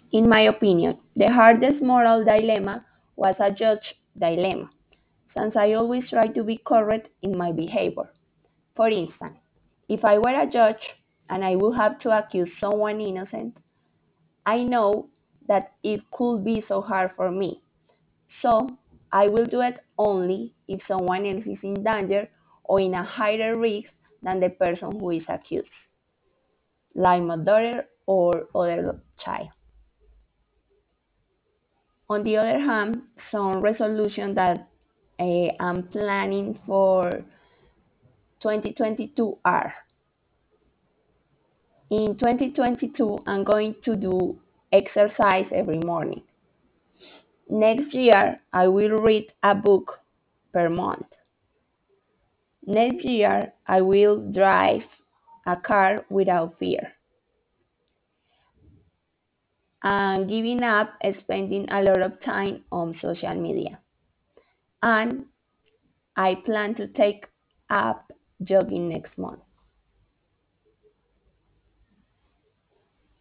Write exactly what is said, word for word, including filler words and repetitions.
In my opinion, the hardest moral dilemma was a judge dilemma, since I always try to be correct in my behavior. For instance, if I were a judge and I would have to accuse someone innocent, I know that it could be so hard for me. So I will do it only if someone else is in danger or in a higher risk than the person who is accused, like my daughter or other child. On the other hand, some resolution that eh, I'm planning for twenty twenty-two are: in twenty twenty-two, I'm going to do exercise every morning. Next year, I will read a book per month. Next year, I will drive a car without fear. And giving up spending a lot of time on social media. And I plan to take up jogging next month.